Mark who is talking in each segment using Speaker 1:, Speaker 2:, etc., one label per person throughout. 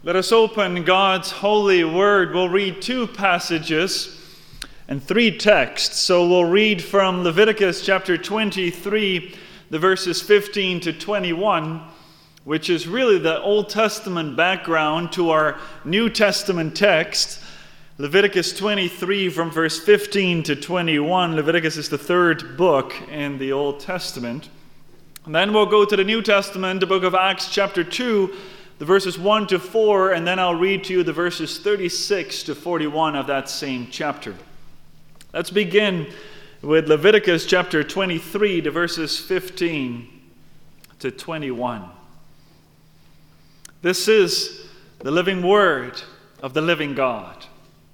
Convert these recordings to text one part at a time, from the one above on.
Speaker 1: Let us open God's holy word. We'll read two passages and three texts. So we'll read from Leviticus chapter 23, the verses 15 to 21, which is really the Old Testament background to our New Testament text. Leviticus 23 from verse 15 to 21. Leviticus is the third book in the Old Testament. And then we'll go to the New Testament, the book of Acts chapter 2, the verses 1 to 4, and then I'll read to you the verses 36 to 41 of that same chapter. Let's begin with Leviticus chapter 23, the verses 15 to 21. This is the living word of the living God.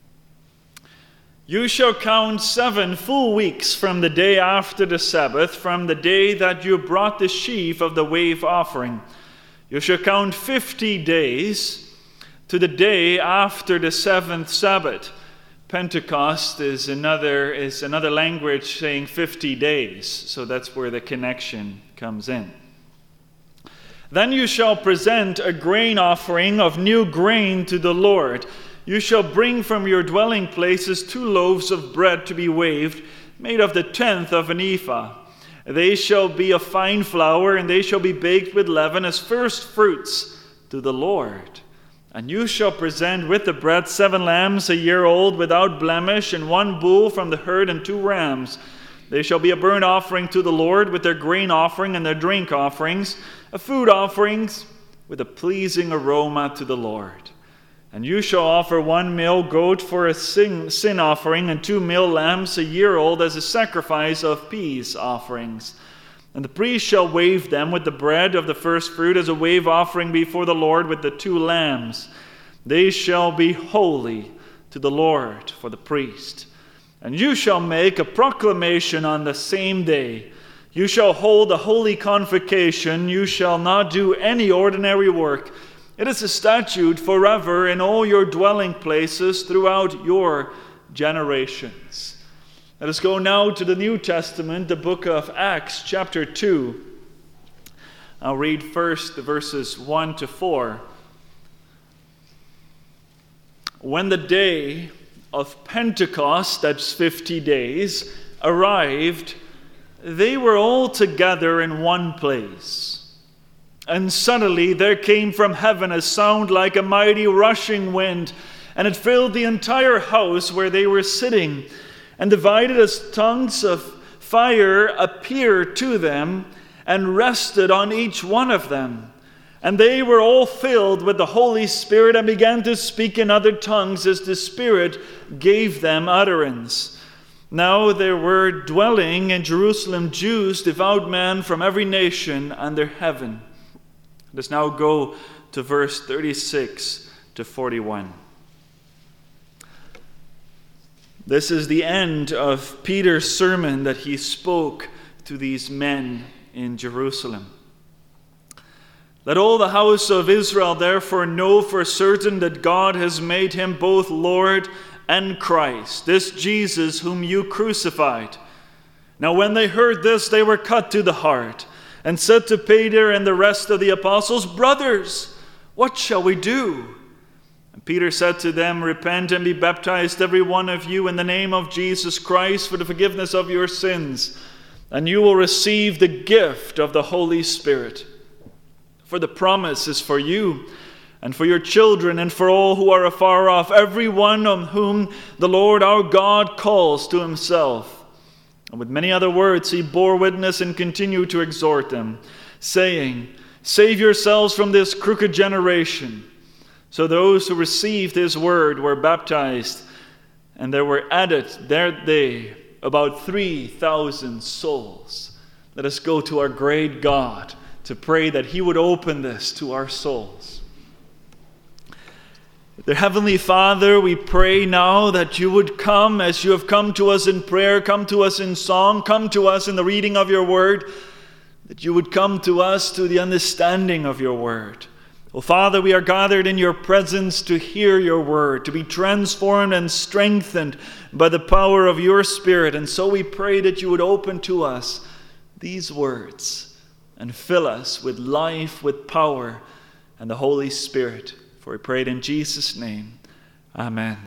Speaker 1: You shall count 7 full weeks from the day after the Sabbath, from the day that you brought the sheaf of the wave offering. You shall count 50 days to the day after the 7th Sabbath. Pentecost is another language saying 50 days, so that's where the connection comes in. Then you shall present a grain offering of new grain to the Lord. You shall bring from your dwelling places 2 loaves of bread to be waved, made of the 1/10 of an ephah. They shall be of fine flour, and they shall be baked with leaven as first fruits to the Lord. And you shall present with the bread 7 lambs a year old without blemish, and 1 bull from the herd, and 2 rams. They shall be a burnt offering to the Lord with their grain offering and their drink offerings, a food offerings with a pleasing aroma to the Lord. And you shall offer 1 male goat for a sin offering, and 2 male lambs a year old as a sacrifice of peace offerings. And the priest shall wave them with the bread of the first fruit as a wave offering before the Lord with the 2 lambs. They shall be holy to the Lord for the priest. And you shall make a proclamation on the same day. You shall hold a holy convocation. You shall not do any ordinary work. It is a statute forever in all your dwelling places throughout your generations. Let us go now to the New Testament, the book of Acts, chapter 2. I'll read first the verses 1 to 4. When the day of Pentecost, that's 50 days, arrived, they were all together in one place. And suddenly there came from heaven a sound like a mighty rushing wind, and it filled the entire house where they were sitting. And divided as tongues of fire appeared to them, and rested on each one of them. And they were all filled with the Holy Spirit, and began to speak in other tongues as the Spirit gave them utterance. Now there were dwelling in Jerusalem Jews, devout men from every nation under heaven. Let's now go to verse 36 to 41. This is the end of Peter's sermon that he spoke to these men in Jerusalem. Let all the house of Israel therefore know for certain that God has made him both Lord and Christ, this Jesus whom you crucified. Now when they heard this, they were cut to the heart, and said to Peter and the rest of the apostles, "Brothers, what shall we do?" And Peter said to them, "Repent and be baptized every one of you in the name of Jesus Christ for the forgiveness of your sins, and you will receive the gift of the Holy Spirit. For the promise is for you and for your children and for all who are afar off, every one on whom the Lord our God calls to himself." And with many other words he bore witness and continued to exhort them, saying, "Save yourselves from this crooked generation." So those who received his word were baptized, and there were added that day about 3,000 souls. Let us go to our great God to pray that he would open this to our souls. Dear Heavenly Father, we pray now that you would come as you have come to us in prayer, come to us in song, come to us in the reading of your word, that you would come to us to the understanding of your word. Oh Father, we are gathered in your presence to hear your word, to be transformed and strengthened by the power of your Spirit. And so we pray that you would open to us these words and fill us with life, with power, and the Holy Spirit. For we pray it in Jesus' name. Amen.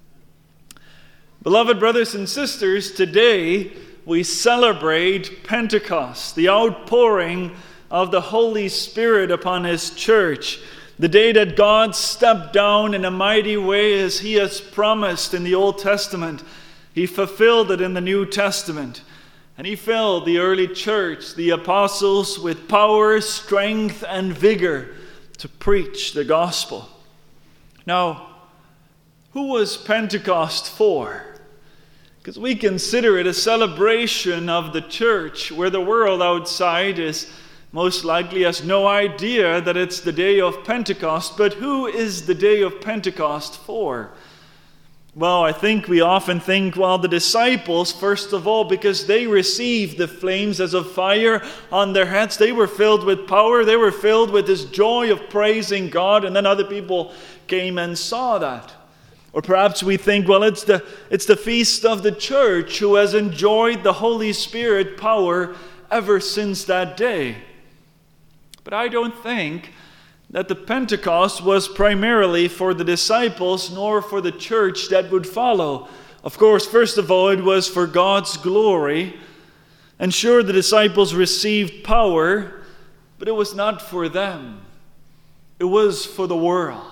Speaker 1: Beloved brothers and sisters, today we celebrate Pentecost, the outpouring of the Holy Spirit upon His church, the day that God stepped down in a mighty way as He has promised in the Old Testament. He fulfilled it in the New Testament. And He filled the early church, the apostles, with power, strength, and vigor to preach the gospel. Now, who was Pentecost for? Because we consider it a celebration of the church, where the world outside is most likely has no idea that it's the day of Pentecost. But who is the day of Pentecost for? Well, I think we often think, well, the disciples, first of all, because they received the flames as of fire on their heads. They were filled with power. They were filled with this joy of praising God. And then other people came and saw that. Or perhaps we think, well, it's the feast of the church who has enjoyed the Holy Spirit power ever since that day. But I don't think that the Pentecost was primarily for the disciples nor for the church that would follow. Of course, first of all, it was for God's glory. And sure, the disciples received power, but it was not for them. It was for the world.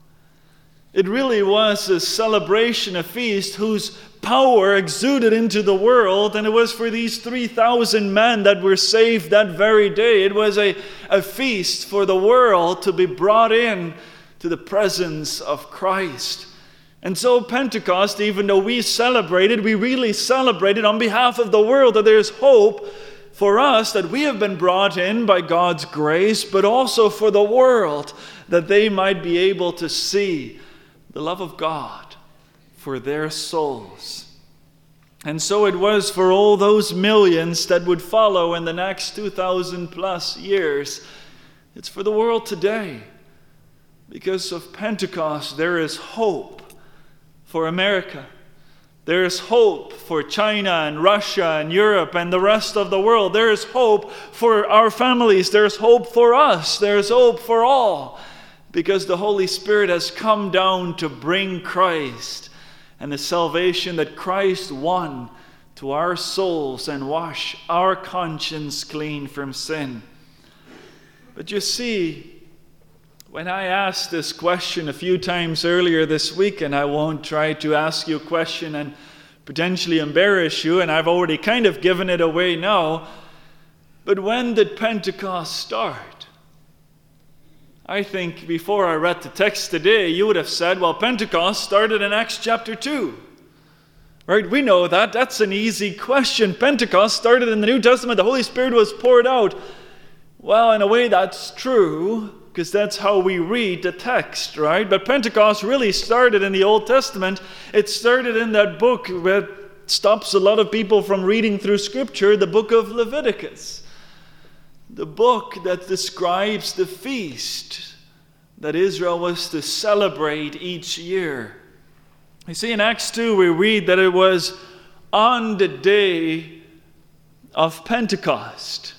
Speaker 1: It really was a celebration, a feast whose power exuded into the world, and it was for these 3,000 men that were saved that very day. It was a feast for the world to be brought in to the presence of Christ. And so Pentecost, even though we celebrated, we really celebrated on behalf of the world, that there's hope for us, that we have been brought in by God's grace, but also for the world, that they might be able to see the love of God for their souls. And so it was for all those millions that would follow in the next 2,000 plus years. It's for the world today. Because of Pentecost, there is hope for America. There is hope for China and Russia and Europe and the rest of the world. There is hope for our families. There is hope for us. There is hope for all. Because the Holy Spirit has come down to bring Christ and the salvation that Christ won to our souls and wash our conscience clean from sin. But you see, when I asked this question a few times earlier this week, and I won't try to ask you a question and potentially embarrass you, and I've already kind of given it away now, but when did Pentecost start? I think before I read the text today, you would have said, well, Pentecost started in Acts chapter 2. Right? We know that. That's an easy question. Pentecost started in the New Testament. The Holy Spirit was poured out. Well, in a way, that's true, because that's how we read the text, right? But Pentecost really started in the Old Testament. It started in that book that stops a lot of people from reading through Scripture, the book of Leviticus. The book that describes the feast that Israel was to celebrate each year. You see, in Acts 2, we read that it was on the day of Pentecost.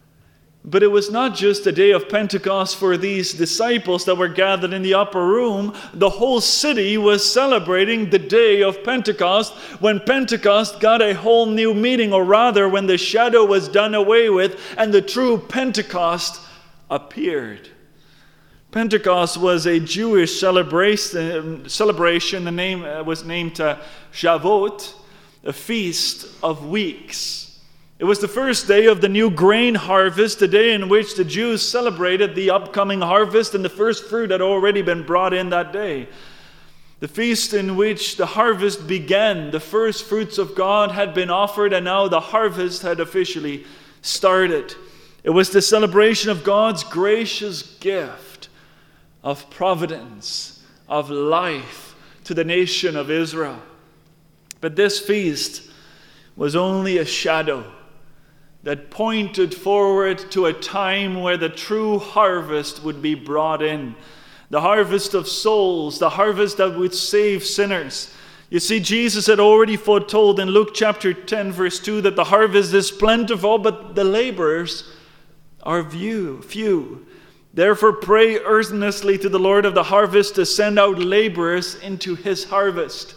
Speaker 1: But it was not just the day of Pentecost for these disciples that were gathered in the upper room. The whole city was celebrating the day of Pentecost, when Pentecost got a whole new meaning, or rather when the shadow was done away with and the true Pentecost appeared. Pentecost was a Jewish celebration. The name was named Shavuot, a feast of weeks. It was the first day of the new grain harvest, the day in which the Jews celebrated the upcoming harvest, and the first fruit had already been brought in that day. The feast in which the harvest began, the first fruits of God had been offered, and now the harvest had officially started. It was the celebration of God's gracious gift of providence, of life to the nation of Israel. But this feast was only a shadow that pointed forward to a time where the true harvest would be brought in. The harvest of souls, the harvest that would save sinners. You see, Jesus had already foretold in Luke chapter 10, verse 2, that the harvest is plentiful, but the laborers are few. Therefore pray earnestly to the Lord of the harvest to send out laborers into his harvest.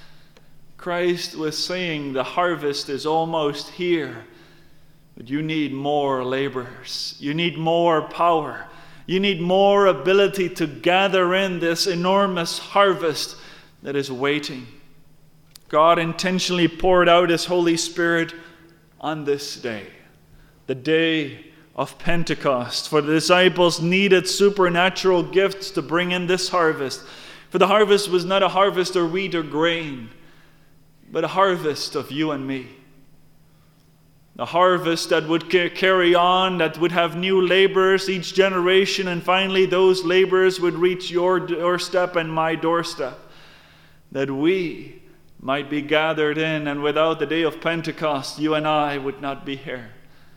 Speaker 1: Christ was saying the harvest is almost here, but you need more laborers. You need more power. You need more ability to gather in this enormous harvest that is waiting. God intentionally poured out his Holy Spirit on this day, the day of Pentecost, for the disciples needed supernatural gifts to bring in this harvest. For the harvest was not a harvest of wheat or grain, but a harvest of you and me. A harvest that would carry on, that would have new laborers each generation, and finally those laborers would reach your doorstep and my doorstep, that we might be gathered in, and without the day of Pentecost, you and I would not be here.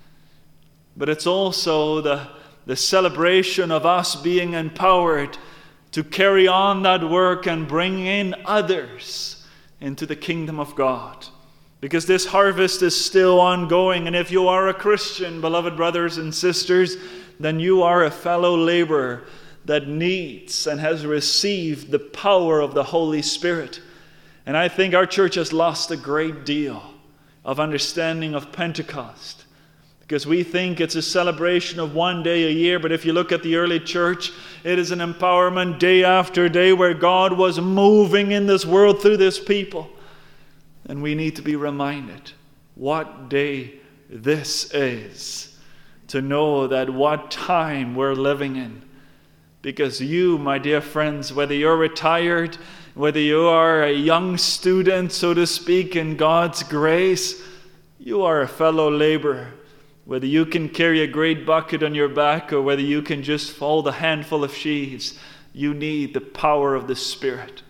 Speaker 1: But it's also the celebration of us being empowered to carry on that work and bring in others into the kingdom of God. Because this harvest is still ongoing. And if you are a Christian, beloved brothers and sisters, then you are a fellow laborer that needs and has received the power of the Holy Spirit. And I think our church has lost a great deal of understanding of Pentecost, because we think it's a celebration of one day a year. But if you look at the early church, it is an empowerment day after day where God was moving in this world through this people. And we need to be reminded what day this is, to know that what time we're living in. Because you, my dear friends, whether you're retired, whether you are a young student, so to speak, in God's grace, you are a fellow laborer. Whether you can carry a great bucket on your back or whether you can just fold a handful of sheaves, you need the power of the Spirit.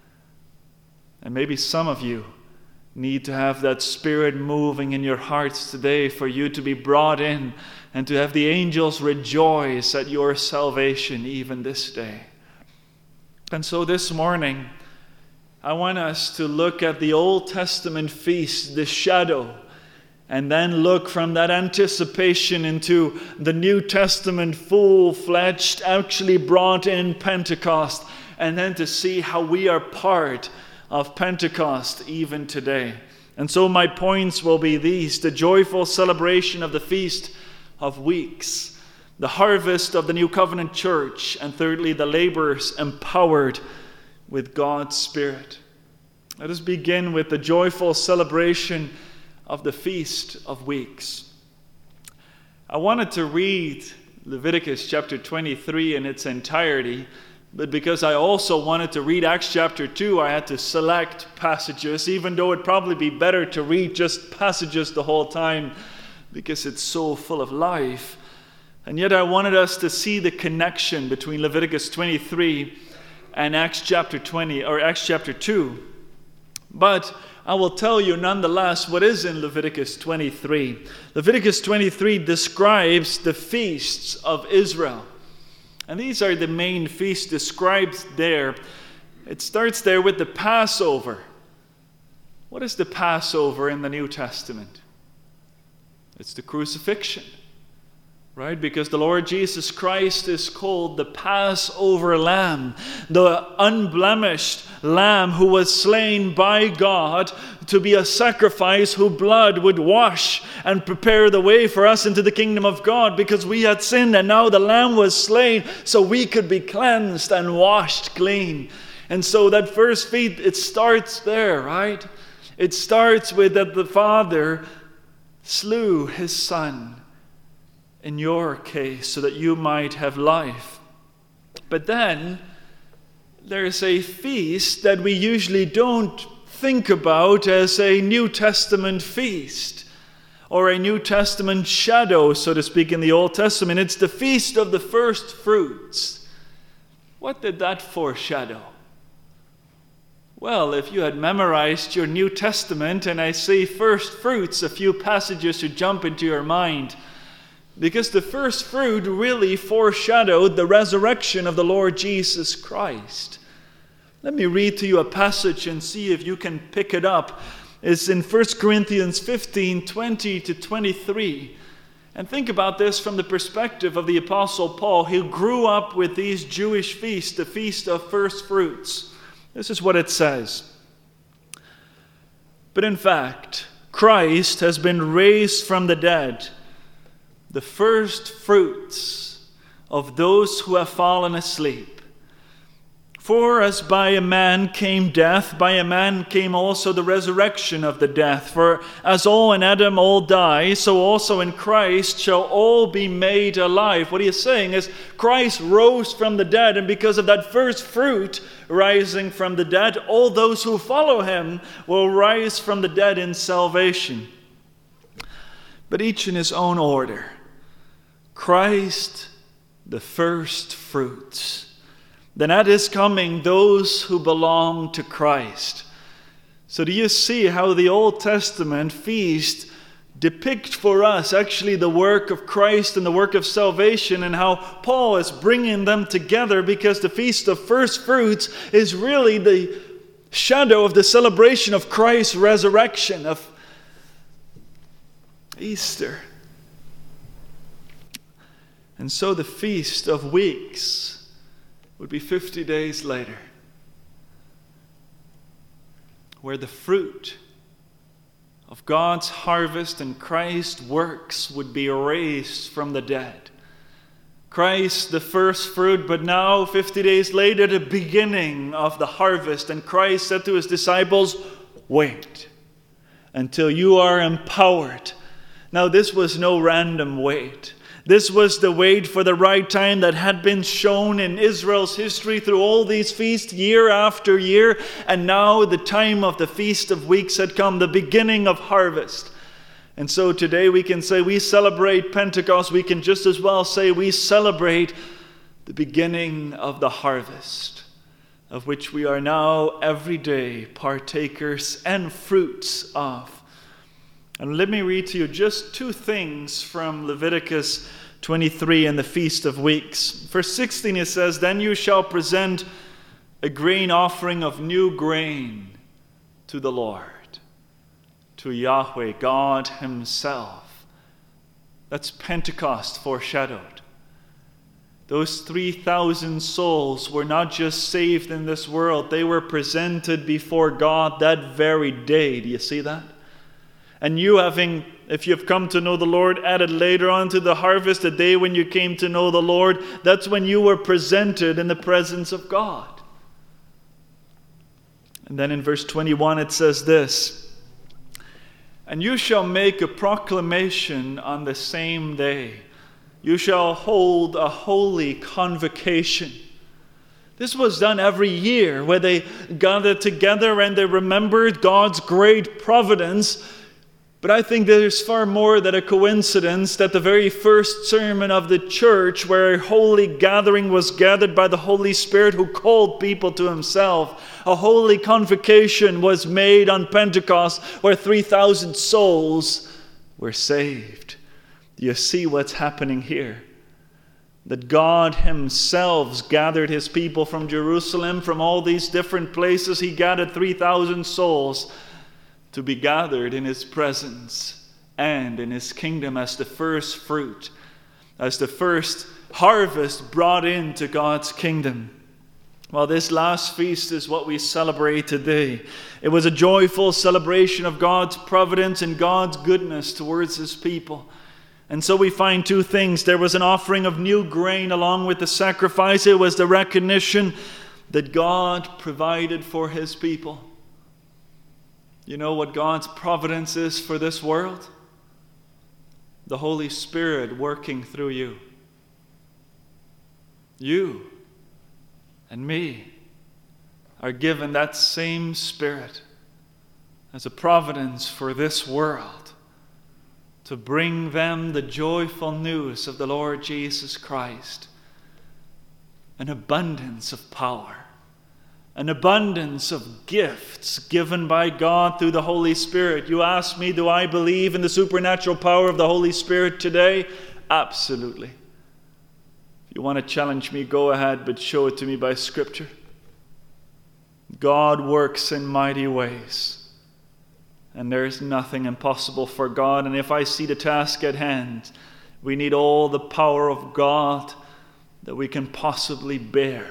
Speaker 1: And maybe some of you need to have that Spirit moving in your hearts today for you to be brought in and to have the angels rejoice at your salvation even this day. And so this morning, I want us to look at the Old Testament feast, the shadow, and then look from that anticipation into the New Testament full-fledged, actually brought in Pentecost, and then to see how we are part of Pentecost even today. And so my points will be these: the joyful celebration of the Feast of Weeks, the harvest of the New Covenant Church, and thirdly, the laborers empowered with God's Spirit. Let us begin with the joyful celebration of the Feast of Weeks. I wanted to read Leviticus chapter 23 in its entirety, but because I also wanted to read Acts chapter 2, I had to select passages, even though it'd probably be better to read just passages the whole time because it's so full of life. And yet I wanted us to see the connection between Leviticus 23 and Acts chapter 20 or Acts chapter 2. But I will tell you nonetheless what is in Leviticus 23. Leviticus 23 describes the feasts of Israel. And these are the main feasts described there. It starts there with the Passover. What is the Passover in the New Testament? It's the crucifixion, right? Because the Lord Jesus Christ is called the Passover Lamb, the unblemished Lamb who was slain by God to be a sacrifice, whose blood would wash and prepare the way for us into the kingdom of God, because we had sinned and now the Lamb was slain so we could be cleansed and washed clean. And so that first feast, it starts there, right? It starts with that the Father slew his Son in your case so that you might have life. But then there's a feast that we usually don't think about as a New Testament feast or a New Testament shadow, so to speak, in the Old Testament. It's the Feast of the First Fruits. What did that foreshadow? Well, if you had memorized your New Testament and I say first fruits, a few passages should jump into your mind, because the first fruit really foreshadowed the resurrection of the Lord Jesus Christ. Let me read to you a passage and see if you can pick it up. It's in 1 Corinthians 15, 20 to 23. And think about this from the perspective of the Apostle Paul, who grew up with these Jewish feasts, the Feast of First Fruits. This is what it says. But in fact, Christ has been raised from the dead, the first fruits of those who have fallen asleep. For as by a man came death, by a man came also the resurrection of the death. For as all in Adam all die, so also in Christ shall all be made alive. What he is saying is Christ rose from the dead, and because of that first fruit rising from the dead, all those who follow him will rise from the dead in salvation. But each in his own order. Christ, the first fruits. Then at his coming, those who belong to Christ. So do you see how the Old Testament feast depict for us actually the work of Christ and the work of salvation, and how Paul is bringing them together, because the Feast of First Fruits is really the shadow of the celebration of Christ's resurrection, of Easter. And so the Feast of Weeks would be 50 days later, where the fruit of God's harvest and Christ's works would be raised from the dead. Christ, the first fruit, but now 50 days later, the beginning of the harvest. And Christ said to his disciples, wait until you are empowered. Now this was no random wait. This was the wait for the right time that had been shown in Israel's history through all these feasts year after year. And now the time of the Feast of Weeks had come, the beginning of harvest. And so today we can say we celebrate Pentecost. We can just as well say we celebrate the beginning of the harvest, of which we are now every day partakers and fruits of. And let me read to you just two things from Leviticus 23 and the Feast of Weeks. Verse 16, it says, then you shall present a grain offering of new grain to the Lord, to Yahweh, God himself. That's Pentecost foreshadowed. Those 3,000 souls were not just saved in this world, they were presented before God that very day. Do you see that? And you having, if you've come to know the Lord, added later on to the harvest, the day when you came to know the Lord, that's when you were presented in the presence of God. And then in verse 21 it says this, and you shall make a proclamation on the same day. You shall hold a holy convocation. This was done every year, where they gathered together and they remembered God's great providence. But I think there's far more than a coincidence that the very first sermon of the church, where a holy gathering was gathered by the Holy Spirit who called people to himself, a holy convocation was made on Pentecost where 3,000 souls were saved. Do you see what's happening here? That God himself gathered his people from Jerusalem, from all these different places. He gathered 3,000 souls to be gathered in his presence and in his kingdom as the first fruit, as the first harvest brought into God's kingdom. Well, this last feast is what we celebrate today. It was a joyful celebration of God's providence and God's goodness towards his people. And so we find two things. There was an offering of new grain along with the sacrifice. It was the recognition that God provided for his people. You know what God's providence is for this world? The Holy Spirit working through you. You and me are given that same Spirit as a providence for this world, to bring them the joyful news of the Lord Jesus Christ, an abundance of power, an abundance of gifts given by God through the Holy Spirit. You ask me, do I believe in the supernatural power of the Holy Spirit today? Absolutely. If you want to challenge me, go ahead, but show it to me by Scripture. God works in mighty ways, and there is nothing impossible for God. And if I see the task at hand, We need all the power of God that we can possibly bear.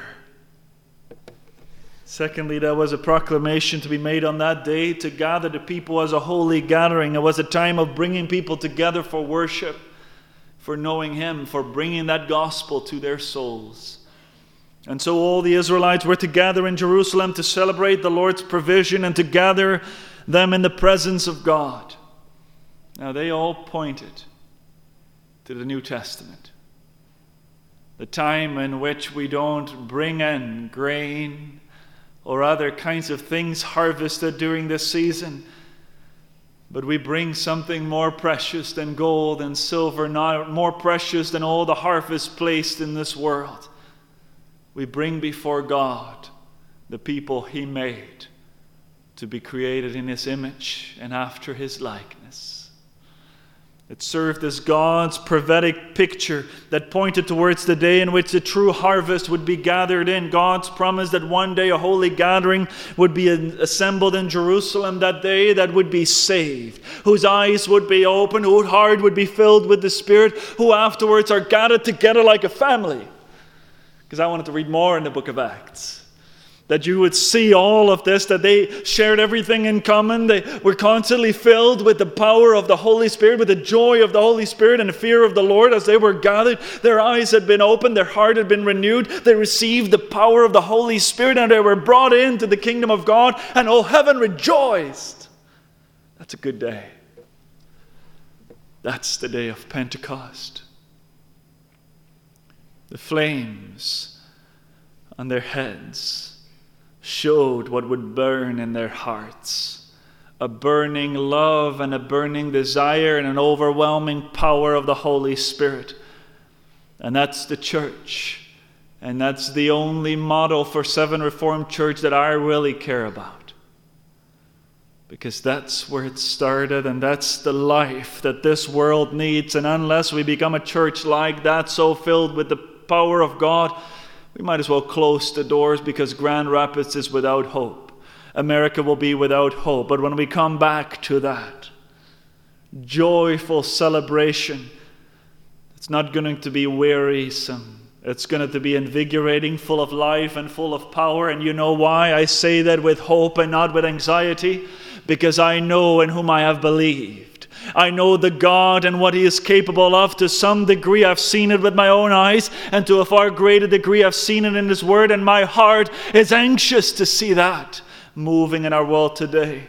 Speaker 1: Secondly, there was a proclamation to be made on that day to gather the people as a holy gathering. It was a time of bringing people together for worship, for knowing Him, for bringing that gospel to their souls. And so all the Israelites were to gather in Jerusalem to celebrate the Lord's provision and to gather them in the presence of God. Now they all pointed to the New Testament, the time in which we don't bring in grain or other kinds of things harvested during this season, but we bring something more precious than gold and silver, not more precious than all the harvest placed in this world. We bring before God the people He made to be created in His image and after His likeness. It served as God's prophetic picture that pointed towards the day in which the true harvest would be gathered in. God's promise that one day a holy gathering would be assembled in Jerusalem that day that would be saved, whose eyes would be opened, whose heart would be filled with the Spirit, who afterwards are gathered together like a family. Because I wanted to read more in the book of Acts. That you would see all of this, that they shared everything in common. They were constantly filled with the power of the Holy Spirit, with the joy of the Holy Spirit and the fear of the Lord as they were gathered. Their eyes had been opened, their heart had been renewed. They received the power of the Holy Spirit and they were brought into the kingdom of God, and all heaven rejoiced. That's a good day. That's the day of Pentecost. The flames on their heads showed what would burn in their hearts. A burning love and a burning desire and an overwhelming power of the Holy Spirit. And that's the church. And that's the only model for Seven Reformed Church that I really care about. Because that's where it started and that's the life that this world needs. And unless we become a church like that, so filled with the power of God, we might as well close the doors, because Grand Rapids is without hope. America will be without hope. But when we come back to that joyful celebration, it's not going to be wearisome. It's going to be invigorating, full of life and full of power. And you know why I say that with hope and not with anxiety? Because I know in whom I have believed. I know the God and what He is capable of. To some degree I've seen it with my own eyes, and to a far greater degree I've seen it in His Word, and my heart is anxious to see that moving in our world today.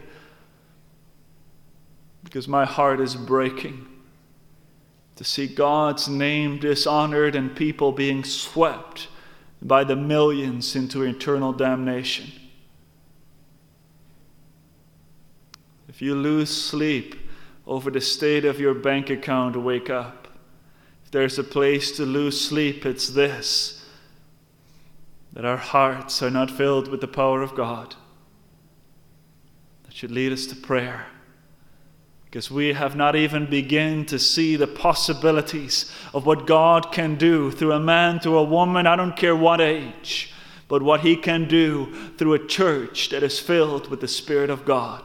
Speaker 1: Because my heart is breaking to see God's name dishonored and people being swept by the millions into eternal damnation. If you lose sleep over the state of your bank account, wake up. If there's a place to lose sleep, it's this: that our hearts are not filled with the power of God. That should lead us to prayer. Because we have not even begun to see the possibilities of what God can do through a man, through a woman, I don't care what age, but what He can do through a church that is filled with the Spirit of God.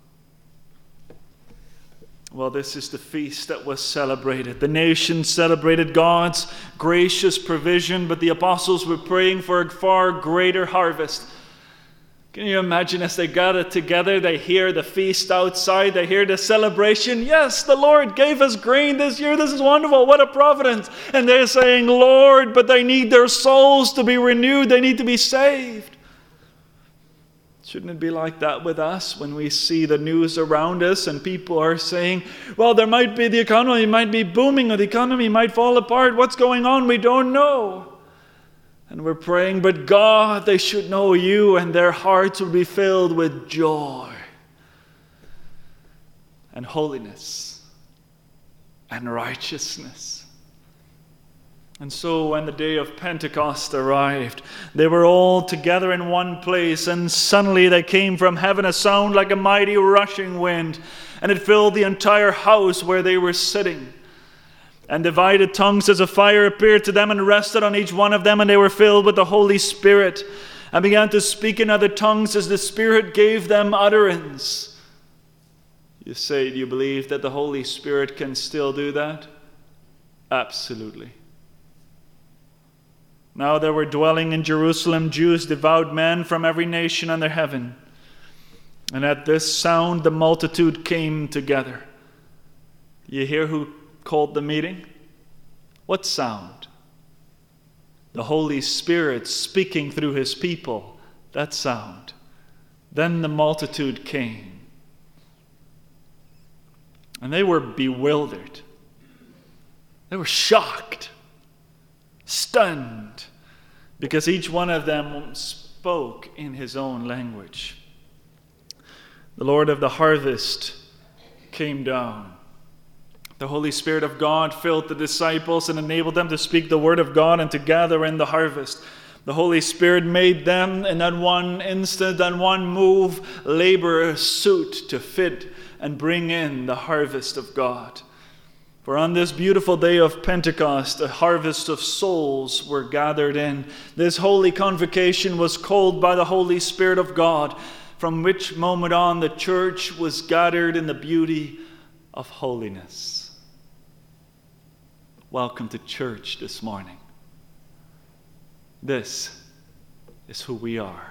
Speaker 1: Well, this is the feast that was celebrated. The nation celebrated God's gracious provision, but the apostles were praying for a far greater harvest. Can you imagine as they gather together, they hear the feast outside, they hear the celebration. Yes, the Lord gave us grain this year. This is wonderful. What a providence. And they're saying, Lord, but they need their souls to be renewed. They need to be saved. Shouldn't it be like that with us when we see the news around us and people are saying, well, the economy might be booming or the economy might fall apart. What's going on? We don't know. And we're praying, but God, they should know You, and their hearts will be filled with joy and holiness and righteousness. And so when the day of Pentecost arrived, they were all together in one place, and suddenly there came from heaven a sound like a mighty rushing wind, and it filled the entire house where they were sitting. And divided tongues as a fire appeared to them and rested on each one of them, and they were filled with the Holy Spirit and began to speak in other tongues as the Spirit gave them utterance. You say, do you believe that the Holy Spirit can still do that? Absolutely. Now there were dwelling in Jerusalem Jews, devout men from every nation under heaven. And at this sound the multitude came together. You hear who called the meeting? What sound? The Holy Spirit speaking through his people. That sound. Then the multitude came. And they were bewildered. They were shocked, stunned, because each one of them spoke in his own language. The Lord of the harvest came down. The Holy Spirit of God filled the disciples and enabled them to speak the word of God and to gather in the harvest. The Holy Spirit made them in that one instant, that one move, laborers suit to fit and bring in the harvest of God. For on this beautiful day of Pentecost, a harvest of souls were gathered in. This holy convocation was called by the Holy Spirit of God, from which moment on the church was gathered in the beauty of holiness. Welcome to church this morning. This is who we are.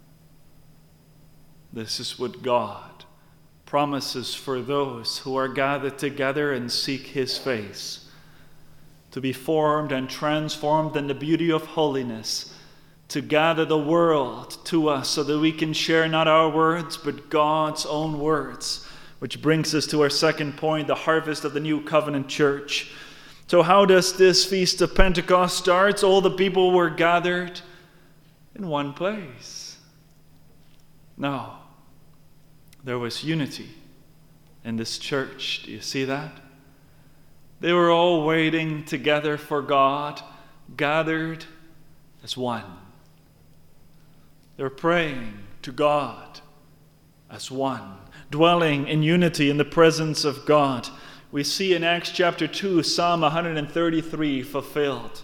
Speaker 1: This is what God promises for those who are gathered together and seek his face, to be formed and transformed in the beauty of holiness, to gather the world to us so that we can share not our words but God's own words, which brings us to our second point, the harvest of the new covenant church. So how does this feast of Pentecost start? All the people were gathered in one place. No. There was unity in this church. Do you see that? They were all waiting together for God, gathered as one. They were praying to God as one, dwelling in unity in the presence of God. We see in Acts chapter 2, Psalm 133 fulfilled.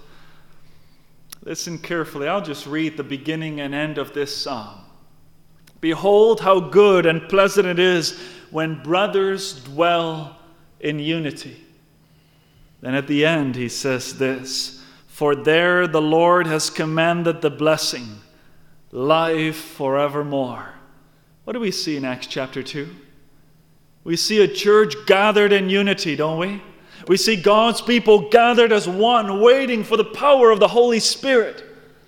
Speaker 1: Listen carefully. I'll just read the beginning and end of this psalm. Behold how good and pleasant it is when brothers dwell in unity. Then at the end he says this, for there the Lord has commanded the blessing, life forevermore. What do we see in Acts chapter 2? We see a church gathered in unity, don't we? We see God's people gathered as one, waiting for the power of the Holy Spirit.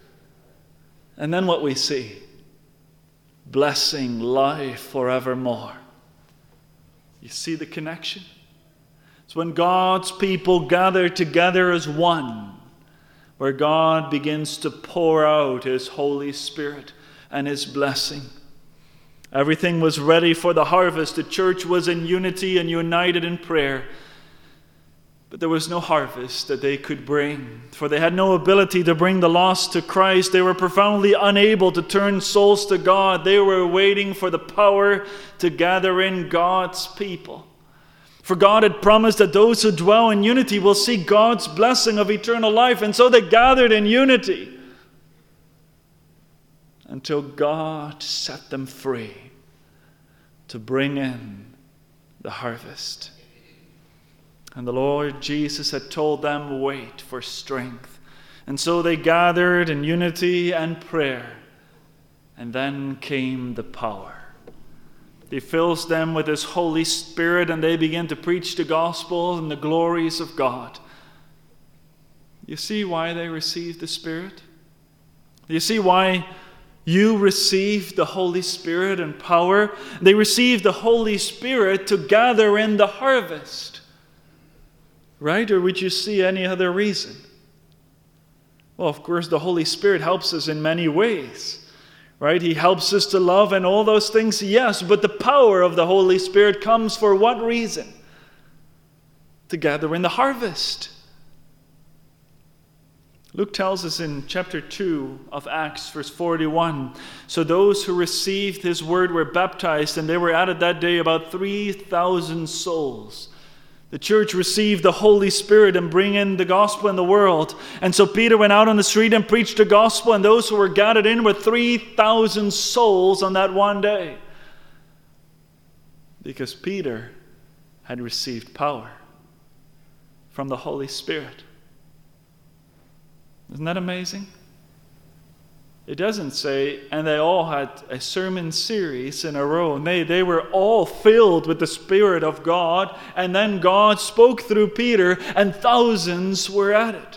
Speaker 1: And then what we see? Blessing, life forevermore. You see the connection? It's when God's people gather together as one, where God begins to pour out his Holy Spirit and his blessing. Everything was ready for the harvest. The church was in unity and united in prayer. But there was no harvest that they could bring, for they had no ability to bring the lost to Christ. They were profoundly unable to turn souls to God. They were waiting for the power to gather in God's people. For God had promised that those who dwell in unity will see God's blessing of eternal life, and so they gathered in unity until God set them free to bring in the harvest. And the Lord Jesus had told them, wait for strength. And so they gathered in unity and prayer. And then came the power. He fills them with his Holy Spirit, and they begin to preach the gospel and the glories of God. You see why they received the Spirit? You see why you received the Holy Spirit and power? They received the Holy Spirit to gather in the harvest. Right? Or would you see any other reason? Well, of course, the Holy Spirit helps us in many ways. Right? He helps us to love and all those things, yes. But the power of the Holy Spirit comes for what reason? To gather in the harvest. Luke tells us in chapter 2 of Acts, verse 41, so those who received his word were baptized, and there were added that day about 3,000 souls. The church received the Holy Spirit and bring in the gospel in the world. And so Peter went out on the street and preached the gospel, and those who were gathered in were 3,000 souls on that one day. Because Peter had received power from the Holy Spirit. Isn't that amazing? It doesn't say, and they all had a sermon series in a row. They were all filled with the Spirit of God, and then God spoke through Peter, and thousands were at it.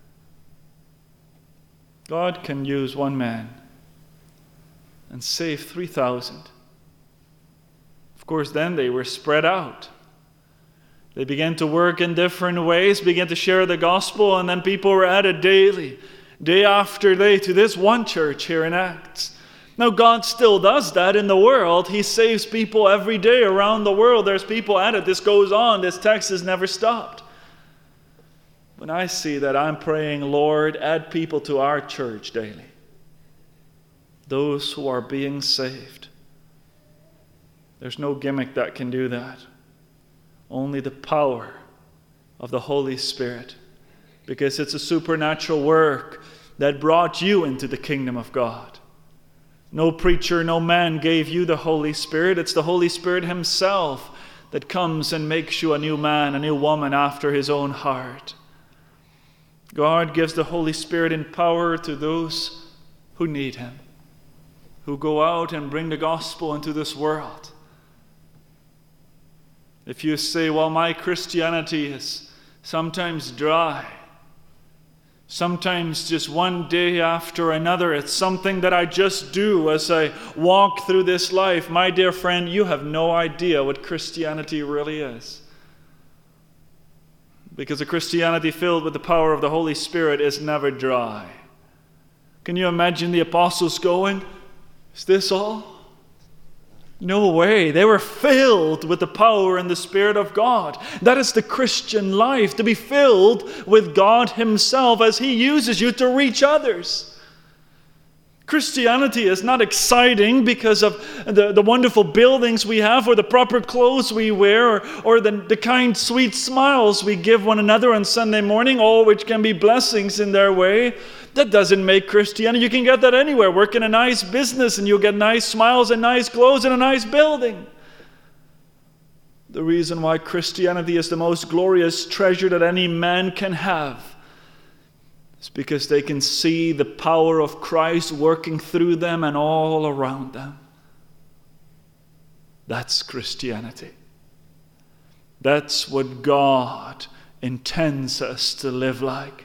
Speaker 1: God can use one man and save 3,000. Of course, then they were spread out. They began to work in different ways, began to share the gospel, and then people were added daily, day after day, to this one church here in Acts. Now, God still does that in the world. He saves people every day around the world. There's people added. This goes on. This text has never stopped. When I see that, I'm praying, Lord, add people to our church daily. Those who are being saved. There's no gimmick that can do that. Only the power of the Holy Spirit. Because it's a supernatural work that brought you into the kingdom of God. No preacher, no man gave you the Holy Spirit. It's the Holy Spirit Himself that comes and makes you a new man, a new woman after His own heart. God gives the Holy Spirit in power to those who need Him, who go out and bring the gospel into this world. If you say, well, my Christianity is sometimes dry, sometimes just one day after another, it's something that I just do as I walk through this life, my dear friend, you have no idea what Christianity really is. Because a Christianity filled with the power of the Holy Spirit is never dry. Can you imagine the apostles going, is this all? No way. They were filled with the power and the Spirit of God. That is the Christian life, to be filled with God Himself as He uses you to reach others. Christianity is not exciting because of the wonderful buildings we have, or the proper clothes we wear, or the kind, sweet smiles we give one another on Sunday morning, all which can be blessings in their way. That doesn't make Christianity. You can get that anywhere. Work in a nice business and you'll get nice smiles and nice clothes and a nice building. The reason why Christianity is the most glorious treasure that any man can have is because they can see the power of Christ working through them and all around them. That's Christianity. That's what God intends us to live like.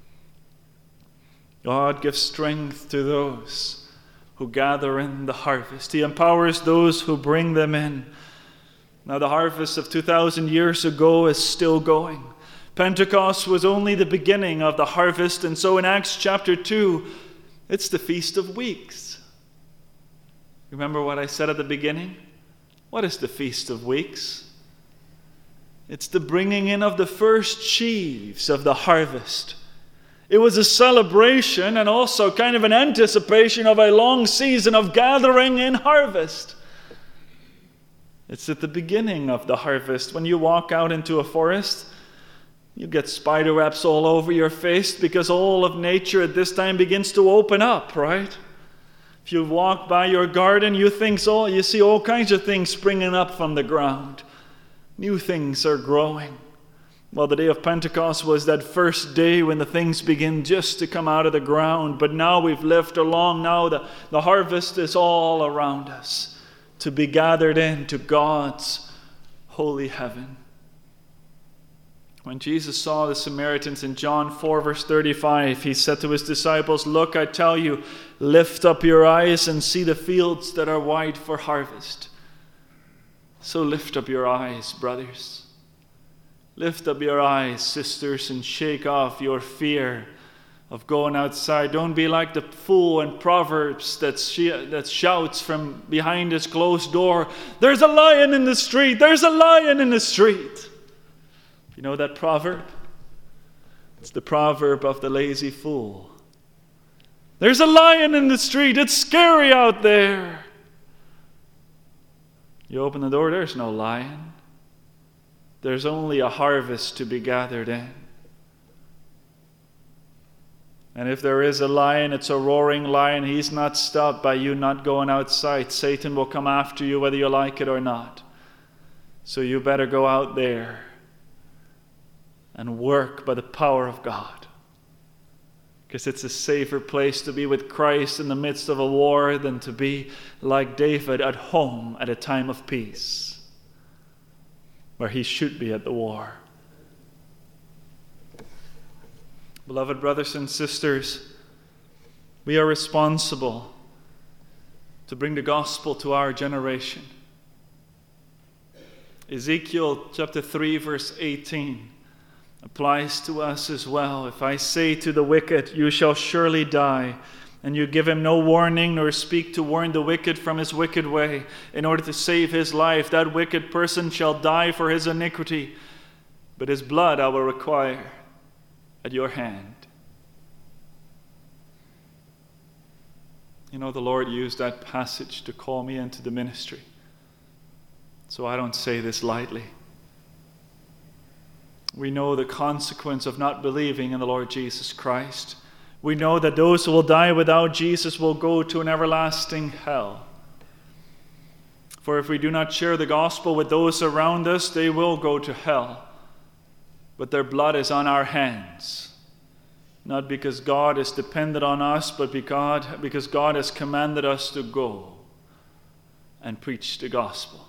Speaker 1: God gives strength to those who gather in the harvest. He empowers those who bring them in. Now, the harvest of 2,000 years ago is still going. Pentecost was only the beginning of the harvest, and so in Acts chapter 2, it's the Feast of Weeks. Remember what I said at the beginning? What is the Feast of Weeks? It's the bringing in of the first sheaves of the harvest. It was a celebration and also kind of an anticipation of a long season of gathering in harvest. It's at the beginning of the harvest. When you walk out into a forest, you get spider webs all over your face because all of nature at this time begins to open up, right? If you walk by your garden, you see all kinds of things springing up from the ground. New things are growing. Well, the day of Pentecost was that first day when the things begin just to come out of the ground. But now we've lived along. Now the harvest is all around us to be gathered into God's holy heaven. When Jesus saw the Samaritans in John 4, verse 35, He said to His disciples, look, I tell you, lift up your eyes and see the fields that are white for harvest. So lift up your eyes, brothers. Lift up your eyes, sisters, and shake off your fear of going outside. Don't be like the fool in Proverbs that shouts from behind his closed door, there's a lion in the street, there's a lion in the street. You know that proverb? It's the proverb of the lazy fool. There's a lion in the street, it's scary out there. You open the door, there's no lion. There's only a harvest to be gathered in. And if there is a lion, it's a roaring lion. He's not stopped by you not going outside. Satan will come after you whether you like it or not. So you better go out there and work by the power of God. Because it's a safer place to be with Christ in the midst of a war than to be like David at home at a time of peace, where he should be at the war. Beloved brothers and sisters, we are responsible to bring the gospel to our generation. Ezekiel chapter 3 verse 18 applies to us as well. If I say to the wicked, you shall surely die, and you give him no warning nor speak to warn the wicked from his wicked way in order to save his life, that wicked person shall die for his iniquity, but his blood I will require at your hand. You know, the Lord used that passage to call me into the ministry. So I don't say this lightly. We know the consequence of not believing in the Lord Jesus Christ. We know that those who will die without Jesus will go to an everlasting hell. For if we do not share the gospel with those around us, they will go to hell. But their blood is on our hands. Not because God is dependent on us, but because God has commanded us to go and preach the gospel.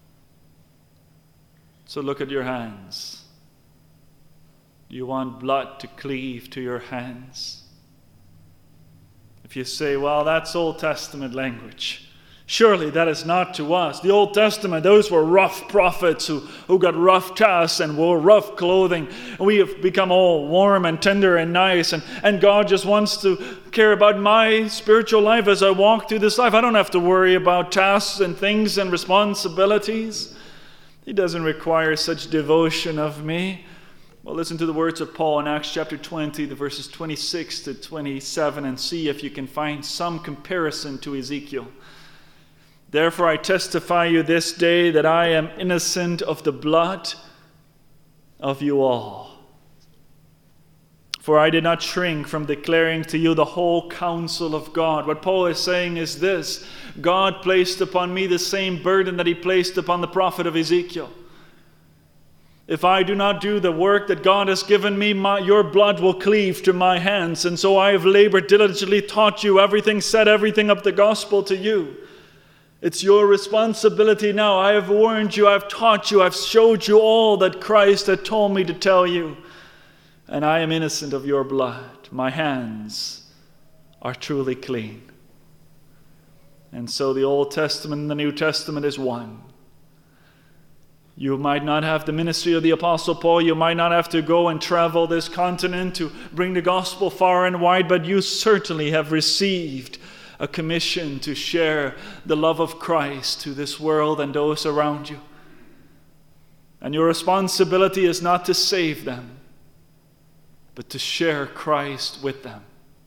Speaker 1: So look at your hands. Do you want blood to cleave to your hands? If you say, well, that's Old Testament language. Surely that is not to us. The Old Testament, those were rough prophets who got rough tasks and wore rough clothing. And we have become all warm and tender and nice. And God just wants to care about my spiritual life as I walk through this life. I don't have to worry about tasks and things and responsibilities. He doesn't require such devotion of me. Well, listen to the words of Paul in Acts chapter 20, the verses 26 to 27, and see if you can find some comparison to Ezekiel. Therefore I testify you this day that I am innocent of the blood of you all. For I did not shrink from declaring to you the whole counsel of God. What Paul is saying is this: God placed upon me the same burden that he placed upon the prophet of Ezekiel. If I do not do the work that God has given me, your blood will cleave to my hands. And so I have labored diligently, taught you everything, set everything up the gospel to you. It's your responsibility now. I have warned you, I've taught you, I've showed you all that Christ had told me to tell you. And I am innocent of your blood. My hands are truly clean. And so the Old Testament and the New Testament is one. You might not have the ministry of the Apostle Paul. You might not have to go and travel this continent to bring the gospel far and wide, but you certainly have received a commission to share the love of Christ to this world and those around you. And your responsibility is not to save them, but to share Christ with them,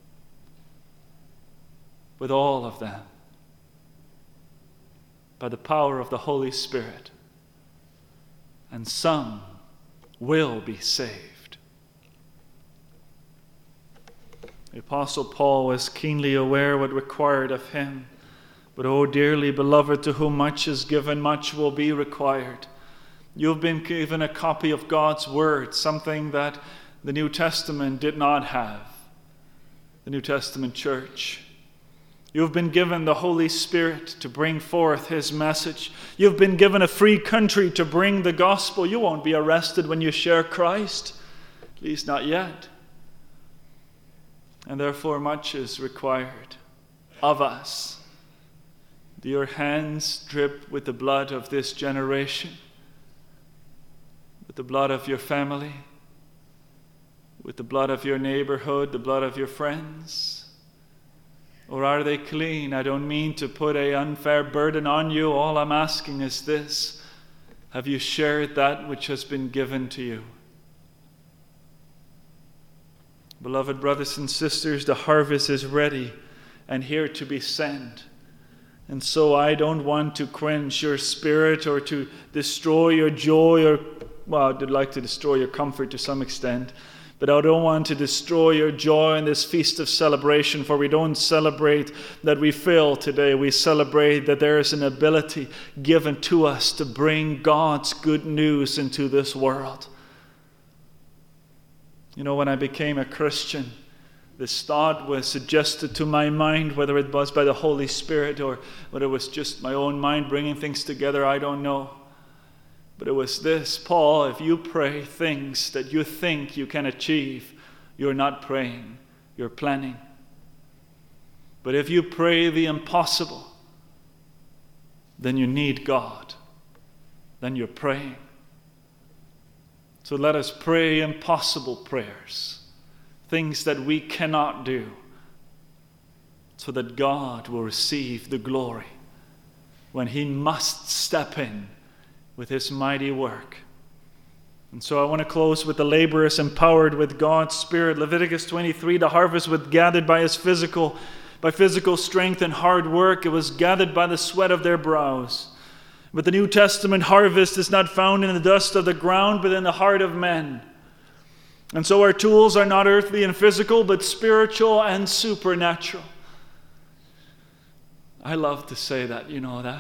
Speaker 1: with all of them, by the power of the Holy Spirit. And some will be saved. The Apostle Paul was keenly aware what required of him. But, oh dearly beloved, to whom much is given, much will be required. You've been given a copy of God's Word, something that the New Testament did not have. The New Testament church. You've been given the Holy Spirit to bring forth His message. You've been given a free country to bring the gospel. You won't be arrested when you share Christ, at least not yet. And therefore much is required of us. Do your hands drip with the blood of this generation? With the blood of your family? With the blood of your neighborhood? The blood of your friends? Or are they clean? I don't mean to put an unfair burden on you. All I'm asking is this: have you shared that which has been given to you? Beloved brothers and sisters, the harvest is ready and here to be sent. And so I don't want to quench your spirit or to destroy your joy, or, well, I'd like to destroy your comfort to some extent. But I don't want to destroy your joy in this feast of celebration, for we don't celebrate that we fail today. We celebrate that there is an ability given to us to bring God's good news into this world. When I became a Christian, this thought was suggested to my mind, whether it was by the Holy Spirit or whether it was just my own mind bringing things together, I don't know. But it was this: Paul, if you pray things that you think you can achieve, you're not praying, you're planning. But if you pray the impossible, then you need God. Then you're praying. So let us pray impossible prayers. Things that we cannot do, so that God will receive the glory when He must step in with His mighty work. And so I want to close with the laborers empowered with God's Spirit. Leviticus 23, the harvest was gathered by physical strength and hard work. It was gathered by the sweat of their brows. But the New Testament harvest is not found in the dust of the ground, but in the heart of men. And so our tools are not earthly and physical, but spiritual and supernatural. I love to say that,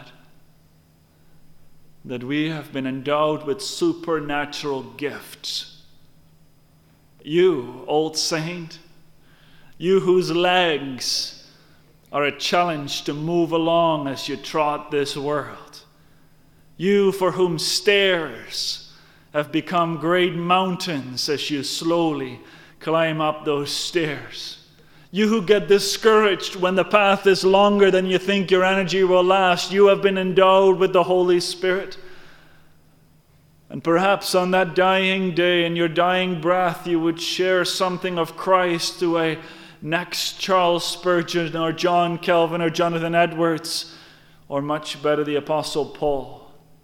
Speaker 1: that we have been endowed with supernatural gifts. You, old saint, you whose legs are a challenge to move along as you trot this world. You for whom stairs have become great mountains as you slowly climb up those stairs. You who get discouraged when the path is longer than you think your energy will last, you have been endowed with the Holy Spirit. And perhaps on that dying day, in your dying breath, you would share something of Christ to a next Charles Spurgeon or John Calvin or Jonathan Edwards, or much better, the Apostle Paul,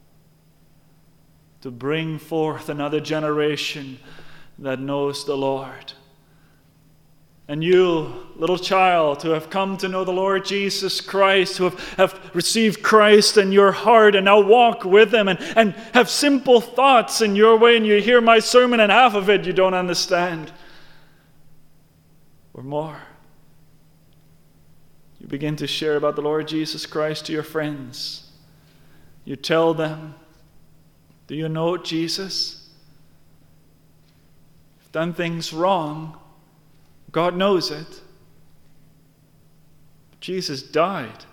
Speaker 1: to bring forth another generation that knows the Lord. And you, little child, who have come to know the Lord Jesus Christ, who have received Christ in your heart and now walk with Him and have simple thoughts in your way, and you hear my sermon and half of it you don't understand, or more. You begin to share about the Lord Jesus Christ to your friends. You tell them, do you know Jesus? You've done things wrong. God knows it. But Jesus died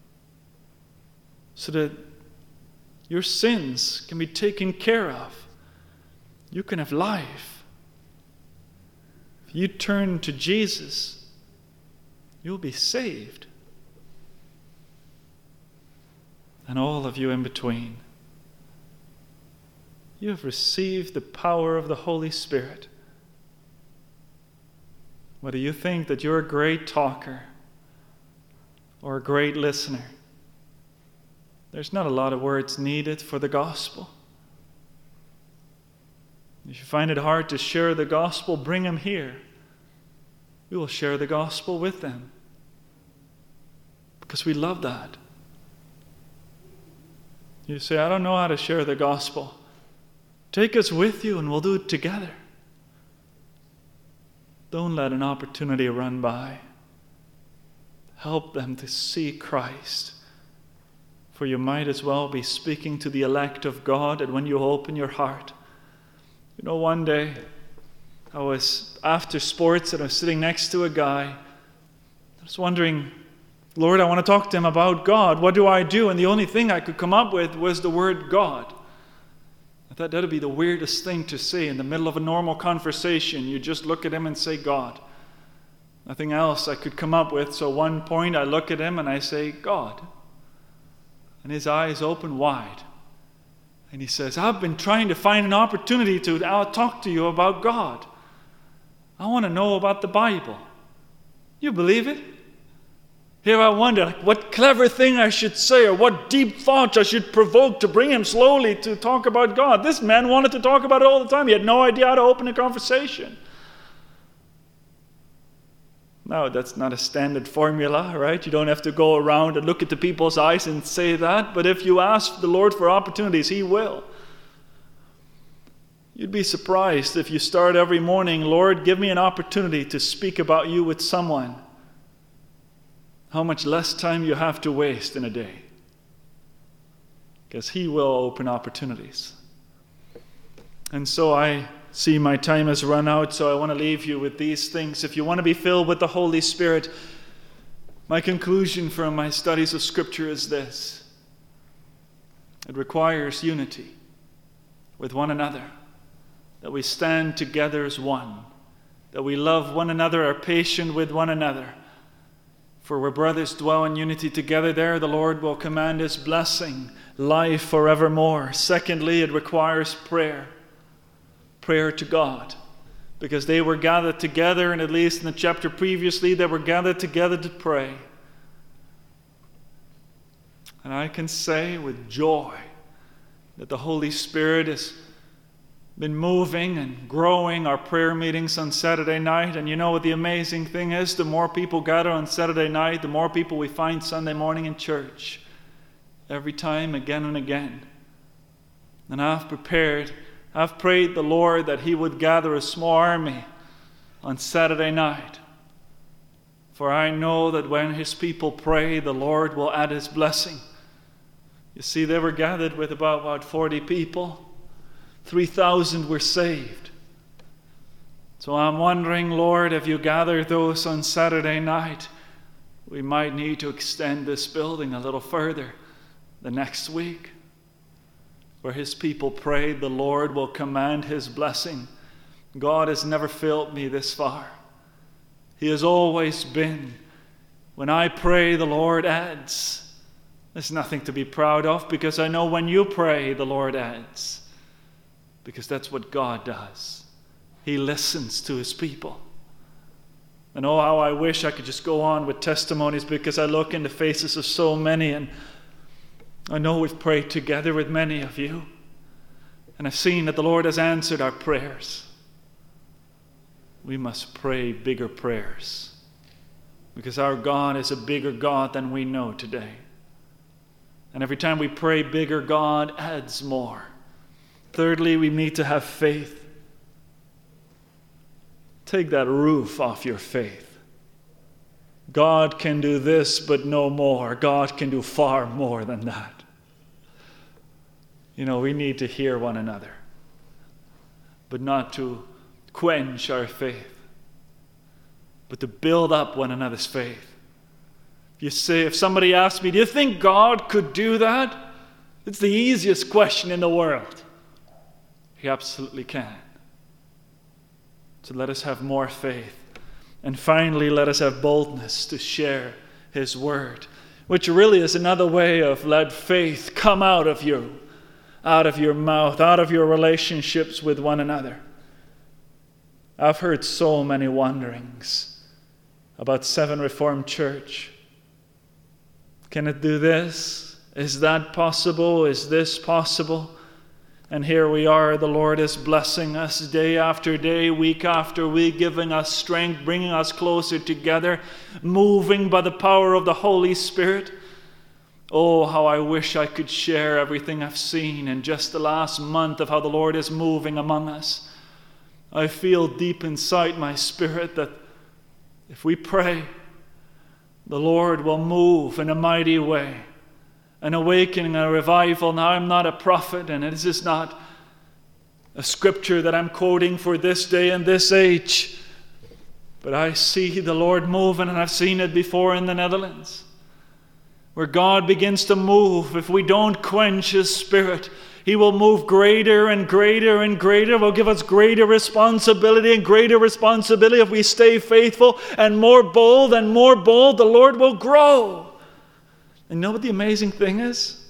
Speaker 1: so that your sins can be taken care of. You can have life. If you turn to Jesus, you'll be saved. And all of you in between. You have received the power of the Holy Spirit. Whether you think that you're a great talker or a great listener, there's not a lot of words needed for the gospel. If you find it hard to share the gospel, bring them here. We will share the gospel with them, because we love that. You say, I don't know how to share the gospel. Take us with you and we'll do it together. Don't let an opportunity run by. Help them to see Christ. For you might as well be speaking to the elect of God, and when you open your heart. One day I was after sports and I was sitting next to a guy. I was wondering, Lord, I want to talk to him about God. What do I do? And the only thing I could come up with was the word God. I thought that would be the weirdest thing to say in the middle of a normal conversation. You just look at him and say, God. Nothing else I could come up with. So one point I look at him and I say, God. And his eyes open wide. And he says, I've been trying to find an opportunity to talk to you about God. I want to know about the Bible. You believe it? Here I wonder what clever thing I should say, or what deep thoughts I should provoke to bring him slowly to talk about God. This man wanted to talk about it all the time. He had no idea how to open a conversation. Now, that's not a standard formula, right? You don't have to go around and look at the people's eyes and say that. But if you ask the Lord for opportunities, He will. You'd be surprised if you start every morning, Lord, give me an opportunity to speak about you with someone. How much less time you have to waste in a day. Because He will open opportunities. And so I See, my time has run out, so I want to leave you with these things. If you want to be filled with the Holy Spirit, my conclusion from my studies of Scripture is this: it requires unity with one another, that we stand together as one, that we love one another, are patient with one another. For where brothers dwell in unity together, there the Lord will command His blessing, life forevermore. Secondly, it requires prayer. Prayer to God. Because they were gathered together, and at least in the chapter previously, they were gathered together to pray. And I can say with joy that the Holy Spirit has been moving and growing our prayer meetings on Saturday night. And you know what the amazing thing is? The more people gather on Saturday night, the more people we find Sunday morning in church. Every time, again and again. And I've prayed the Lord that He would gather a small army on Saturday night. For I know that when His people pray, the Lord will add His blessing. You see, they were gathered with about 40 people. 3,000 were saved. So I'm wondering, Lord, if you gather those on Saturday night, we might need to extend this building a little further the next week. Where His people pray, the Lord will command His blessing. God has never failed me this far. He has always been. When I pray, the Lord adds. There's nothing to be proud of, because I know when you pray, the Lord adds. Because that's what God does. He listens to His people. And oh, how I wish I could just go on with testimonies, because I look in the faces of so many, and I know we've prayed together with many of you. And I've seen that the Lord has answered our prayers. We must pray bigger prayers, because our God is a bigger God than we know today. And every time we pray bigger, God adds more. Thirdly, we need to have faith. Take that roof off your faith. God can do this, but no more. God can do far more than that. You know, we need to hear one another, but not to quench our faith, but to build up one another's faith. If somebody asks me, do you think God could do that? It's the easiest question in the world. He absolutely can. So let us have more faith. And finally, let us have boldness to share His word, which really is another way of let faith come out of you, out of your mouth, out of your relationships with one another. I've heard so many wonderings about Seven Reformed Church. Can it do this? Is that possible? Is this possible? And here we are, the Lord is blessing us day after day, week after week, giving us strength, bringing us closer together, moving by the power of the Holy Spirit. Oh, how I wish I could share everything I've seen in just the last month of how the Lord is moving among us. I feel deep inside my spirit that if we pray, the Lord will move in a mighty way. An awakening, a revival. Now, I'm not a prophet, and this is not a scripture that I'm quoting for this day and this age. But I see the Lord moving, and I've seen it before in the Netherlands, where God begins to move. If we don't quench His Spirit, He will move greater and greater and greater. Will give us greater responsibility and greater responsibility if we stay faithful. And more bold, the Lord will grow. And you know what the amazing thing is?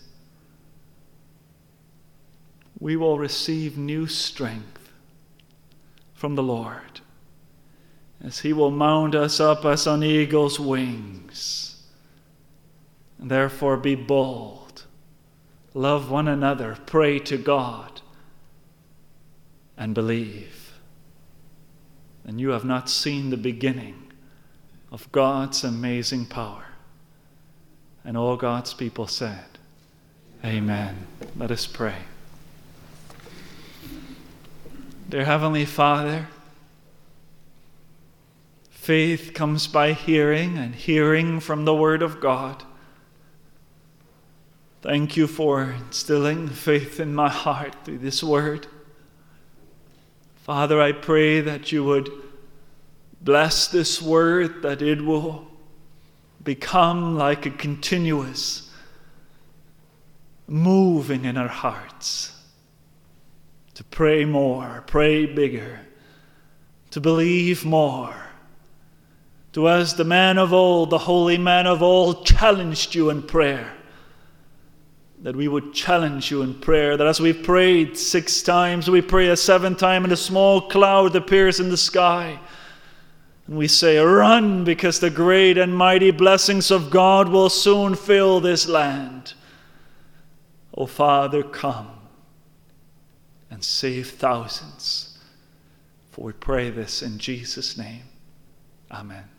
Speaker 1: We will receive new strength from the Lord as He will mount us up as on eagle's wings. And therefore be bold. Love one another. Pray to God. And believe. And you have not seen the beginning of God's amazing power. And all God's people said, Amen. Let us pray. Dear Heavenly Father, faith comes by hearing, and hearing from the Word of God. Thank you for instilling faith in my heart through this Word. Father, I pray that you would bless this word, that it will become like a continuous moving in our hearts to pray more, pray bigger, to believe more, to, as the man of old, the holy man of old, challenged you in prayer, that we would challenge you in prayer, that as we've prayed 6 times, we pray a 7th time, and a small cloud appears in the sky. And we say, run, because the great and mighty blessings of God will soon fill this land. O Father, come and save thousands. For we pray this in Jesus' name. Amen.